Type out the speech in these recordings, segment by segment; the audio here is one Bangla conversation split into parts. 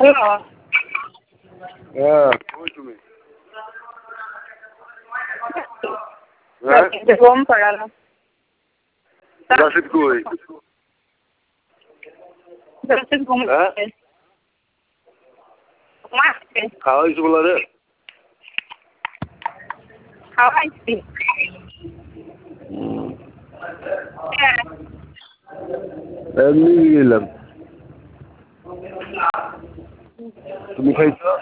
হ্যালো। হ্যাঁ, কই তুমি? হ্যাঁ, ঘুম পড়ালো। রাশিদ কই? রাশিদ ঘুমাচ্ছে। ঘুমাচ্ছে। খাওয়াইছো বলা রে? খাওয়াইছি। হ্যাঁ। এমনি গেলাম। তুমি খাইছো?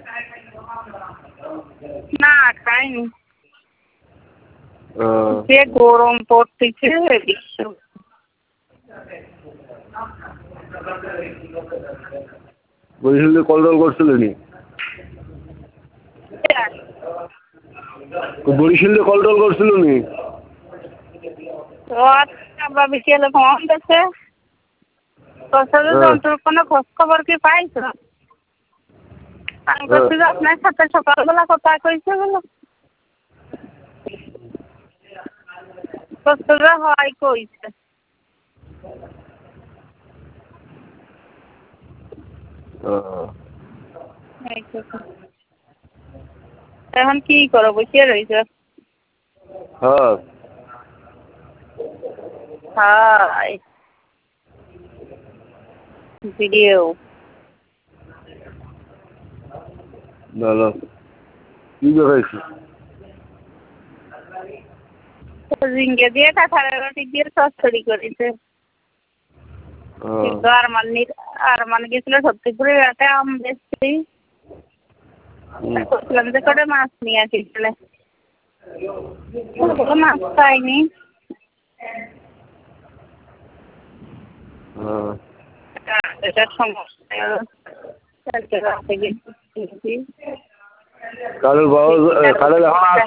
না, খাইনি। যে গরম পড়তেছে বিশ্ব। বরিশালে কল টল করছিলে নি? বরিশালে কল টল করছিল নি? আব্বা বিকেলে ফোন দিচ্ছে। যন্ত্রের কোনো খোঁজ খবর কি পাইছো? আমি বলছি যে আপনার সাথে সকালবেলা কথা কইছে বলো। কষ্টটা হয় কইছে। এখন কি করো? বসে রয়েছে? হ্যাঁ। হাই ভিডিও ভালো। কি দেখাইছো? ঝিঙ্গে দিয়ে কাঁঠালের রুটি দিয়ে চচ্চড়ি করেছে। কিন্তু আরমান গেছিল সত্যিপুরের রাতে আম বেশি বলছিলাম যে করে মাছ নিয়ে আসিছিল। মাছ পাইনি। এটার সমস্যা কালের বাবা কালের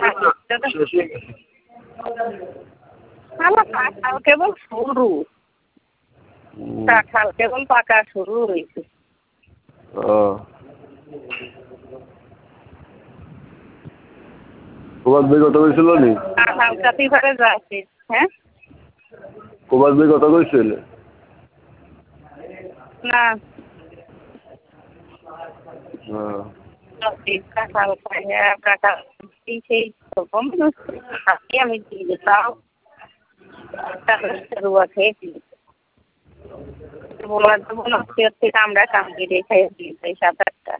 আমার কাঁঠাল কেবল শুরু। কাঁঠাল কেবল পাকা শুরু হয়েছে। কুমার ভাই কথা কইছিল নি? কাঁঠাল কাটি ঘরে যাচ্ছে। হ্যাঁ, কুমার ভাই কথা কইছিল না কাঁঠাল কাঁঠাল সেই আমি দিয়ে তাও খেয়েছি। বলার তো মনে হচ্ছে আমরা কামড়ে রেখে দিয়েছি 7-8টা।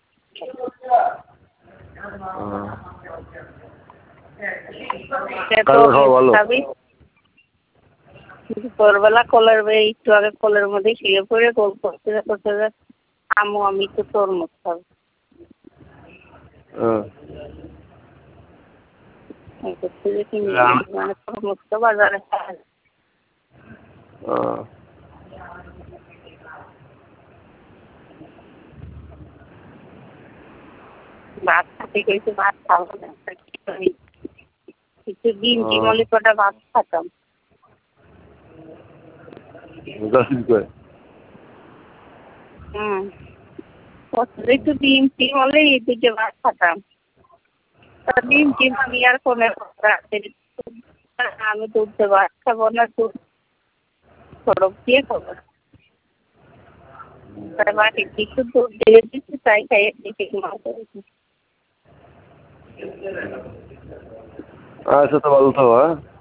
ভোরবেলা কলের একটু আগে কলের মধ্যে শুয়ে পড়ে গোল করতে করতে আম্মু আমি তো তরমুজ খাবো। মানে তরমুজ তো বাজারে ভাত খাতে গেছি, ভাত খাবো না। কিছু ডিম টিমলি কটা ভাত খাতাম। একটু ডিম টিম হলে এই দুটো ভাত খাতাম। ডিম টিম আমি আর কোনে আমি দুধে ভাত খাবো না, দুধ সরব দিয়ে খাবো। বাকি কিছু দুধ দিয়ে দিচ্ছি তাই খাইয়ে দিকে আচ্ছা তো ভালো থাকো।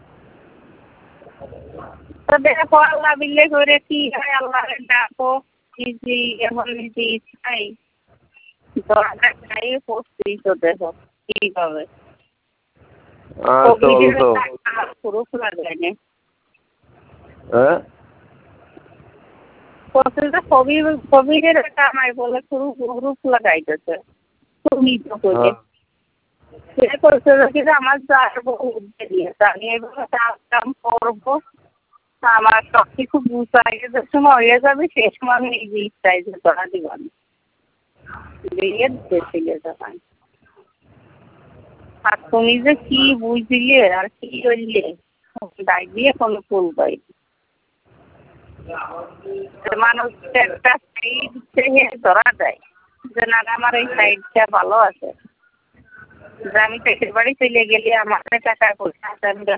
দেখো আল্লাহ বিল্লে করে কি হয়, আল্লাহ ডাকো এখন নিজে ইচ্ছাই দরজা খাই পড়ছি তো দেখো কি হবে। পুরো খোলা যায় না। কোভিডের কামাই বলে পুরো গ্রুপ লাগাইতেছে। তুমি তো করে সে করছে যে আমার যাবো দিয়েছে আমি এভাবে কাম করবো। আমার সব কিছু বুঝাই যে সময় হয়ে যাবে সে সময় আমি নিজে ইচ্ছাই যে করা দিবান দিয়ে দিতেছিলে তখন। আর তুমি যে কি বুঝলে আর কি করলে ডাক দিয়ে কোনো ফুল পাই মানুষ একটা সাইড ধরা যায় যে না আমার এই সাইডটা ভালো আছে। যে আমি পেটের বাড়ি চলে গেলে আমার টাকা পয়সা আছে, আমি